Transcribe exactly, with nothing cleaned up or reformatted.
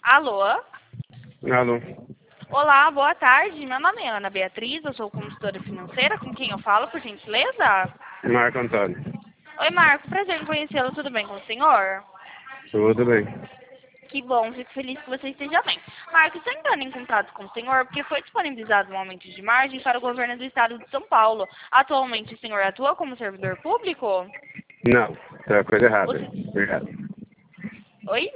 Alô? Alô. Olá, boa tarde. Meu nome é Ana Beatriz, eu sou consultora financeira. Com quem eu falo, por gentileza? Marco Antônio. Oi, Marco. Prazer em conhecê-lo. Tudo bem com o senhor? Tudo bem. Que bom, fico feliz que você esteja bem. Marco, estou entrando em contato com o senhor porque foi disponibilizado um aumento de margem para o governo do estado de São Paulo. Atualmente, o senhor atua como servidor público? Não, tá coisa errada. O se- Obrigado. Oi?